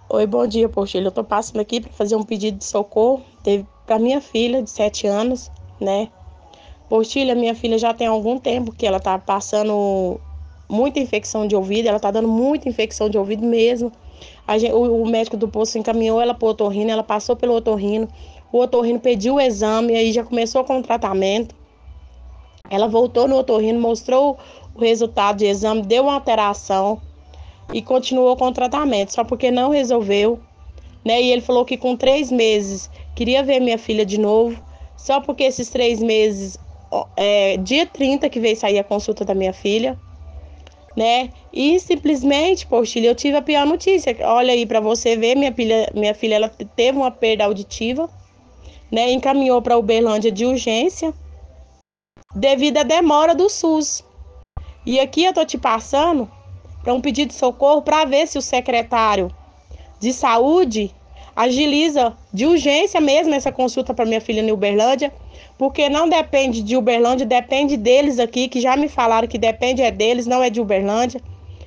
Oi, bom dia, Portilho. Eu tô passando aqui para fazer um pedido de socorro para minha filha de 7 anos, né? Portilho, a minha filha já tem algum tempo que ela tá passando muita infecção de ouvido, ela tá dando muita infecção de ouvido mesmo. O médico do posto encaminhou ela pro otorrino, ela passou pelo otorrino, o otorrino pediu o exame, aí já começou com o tratamento. Ela voltou no otorrino, mostrou o resultado de exame, deu uma alteração e continuou com o tratamento, só porque não resolveu, né? E ele falou que com 3 meses queria ver minha filha de novo, só porque esses 3 meses, dia 30 que veio sair a consulta da minha filha, né? E simplesmente, Postilha, eu tive a pior notícia. Olha aí para você ver, minha filha ela teve uma perda auditiva, né? Encaminhou para Uberlândia de urgência devido à demora do SUS. E aqui eu tô te passando para um pedido de socorro para ver se o secretário de saúde agiliza de urgência mesmo essa consulta para minha filha em Uberlândia, porque não depende de Uberlândia, depende deles aqui, que já me falaram que depende é deles, não é de Uberlândia.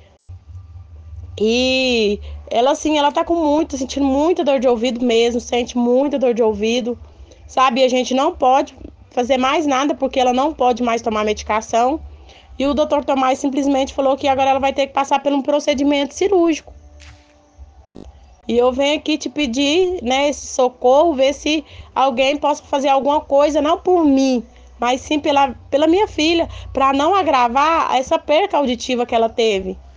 E ela assim, ela tá sentindo muita dor de ouvido mesmo, sente muita dor de ouvido, sabe? E a gente não pode fazer mais nada porque ela não pode mais tomar medicação. E o doutor Tomás simplesmente falou que agora ela vai ter que passar por um procedimento cirúrgico. E eu venho aqui te pedir, né, esse socorro, ver se alguém possa fazer alguma coisa, não por mim, mas sim pela minha filha, para não agravar essa perca auditiva que ela teve.